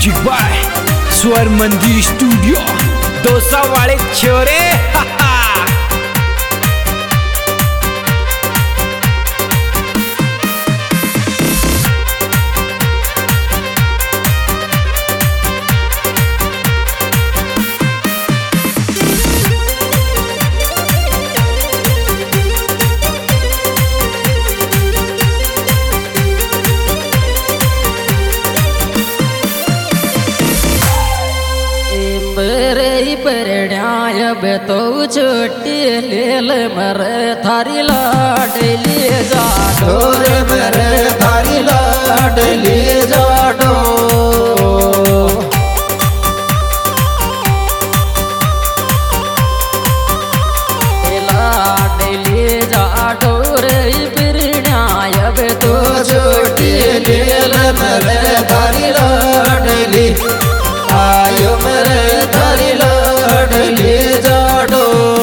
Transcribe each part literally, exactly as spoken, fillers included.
Music by स्वर मंदिर studio dosa वाले छोरे। बे तो छोटी लेल मरे थारी लाडली जाडो रे मरे थारी लाडली जाडो लाडली जाडो रे बिरण्याय बे तो छोटी लेल मरे थारी लाडली आयो मरे थारी लाडली जाडो।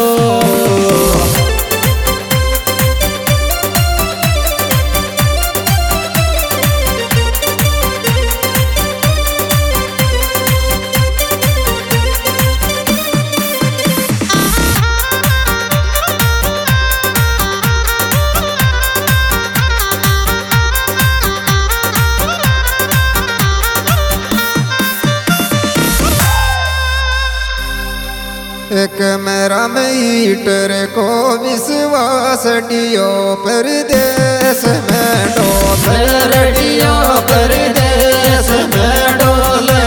एक मेरा मीटर को विश्वास डियो परदेश में डोल डियो परदेश में डोले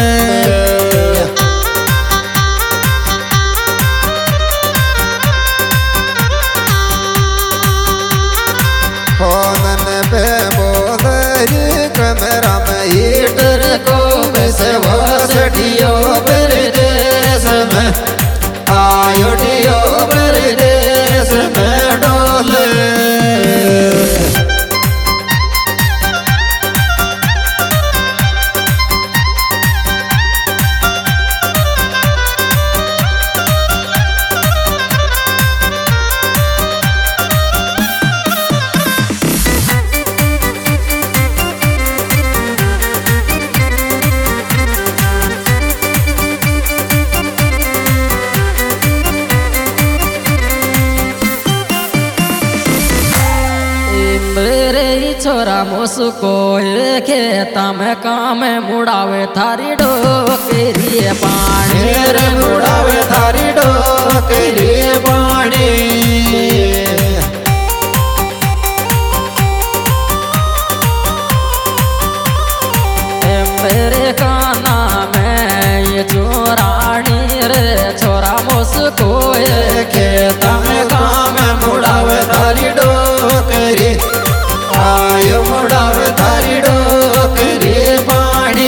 फोन पे बोल मेरा मीटर को विश्वास डियो परदेश में आयो डियो परदेश में डोले। छोरा मुसको खेता में काम मुड़ावे थारी डोकरी पानी रे मुड़ावे थारी डोकरी पानी मेरे काना में ये चोरानी रे छोरा मुसको खेता में काम मुड़ावे थारी डोकरी आयो मुड़ावे थारी डोकरी पानी।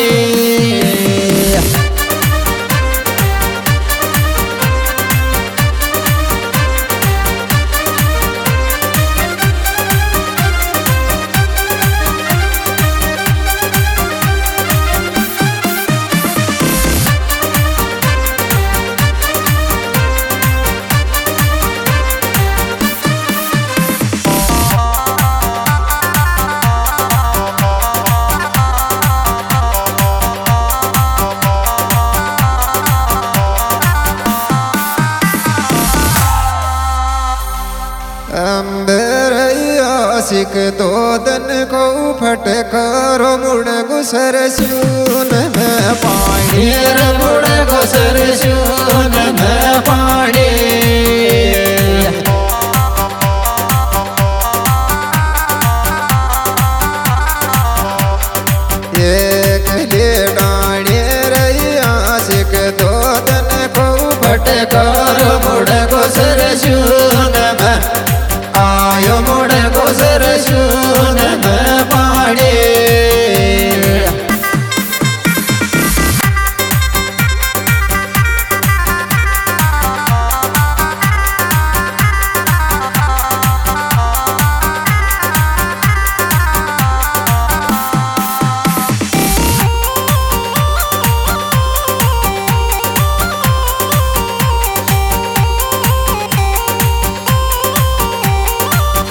आशिक दो दन को फट करो मुड़ गुसर सून में पानी मुड़ गुसर सून में पानी एक ले डाणी रही आशिक दो दन को फट करो मुड़ गुसर सून में आयो मुड़ गुसर सून में पानी।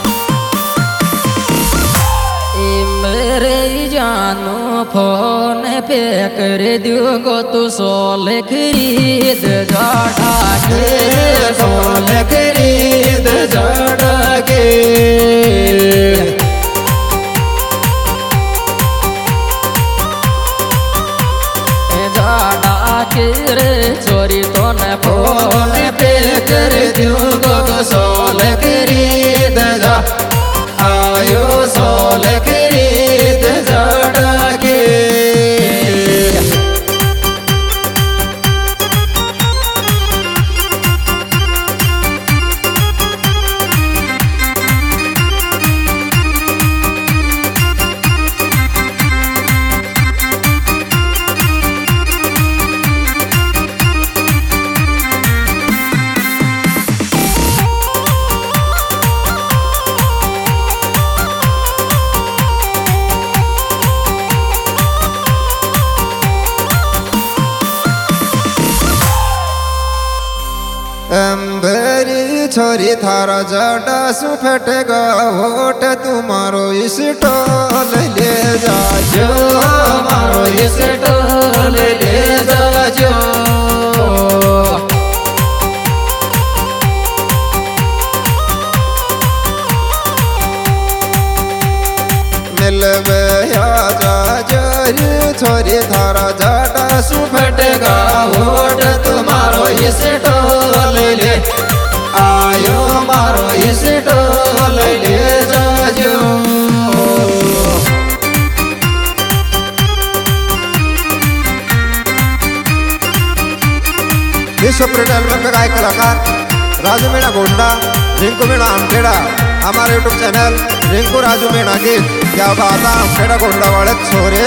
फोन पे कर दूंगो तू सोल खरीद जाड़ा के सोल खरीद जाड़ा के जाड़ा के रे छोरी तो न फोन पे कर दूंगो तू सोल खरीद जा आयो सोल खरीद जाड़ा के अंबरी छोरी थारा जाडा सु फटेगा होट तुम्हारो इस टोल ले जाजो मारो इस टोल ले जाजो मिलबे या जाजो छोरी थारा जाडा सु फटेगा होट तुम्हारो इस टोल ले आयो मारो इस टोल ले जाजो विश्व प्रिंट में काय कलाकार राजू मीणा गोंडा रिंकू मीणा आमखेड़ा हमारे यूट्यूब चैनल रिंकू राजू मीणा गीत क्या गाता आमखेड़ा गोंडा वाले छोरे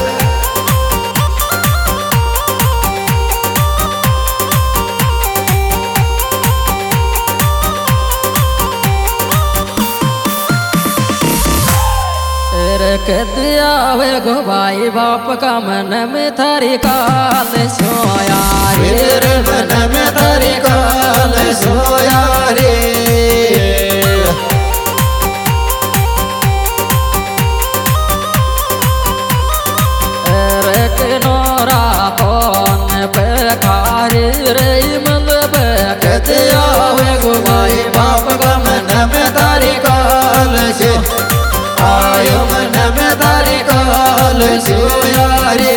दिया वे गो भाई बाप का मन में थारी काल सोया रे मन में थारी काल सोया रे रे नोरा फोन पे खारी रे मतलब दिया वे गो भाई बाप का मन में थारी काल से आयो मन में थारी काल सोया रे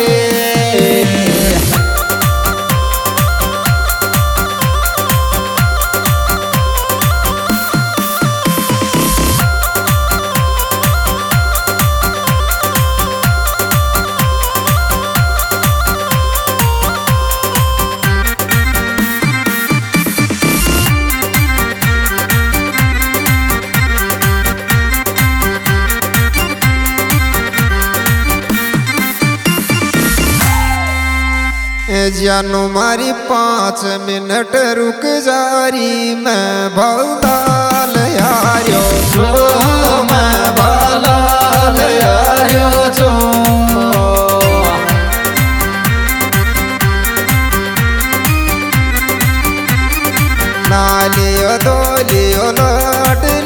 जानो मारी पाँच मिनट रुक जारी मैं भौलाल यारो छो मैं भौलाल यारो छो नालियो दो लियो लौट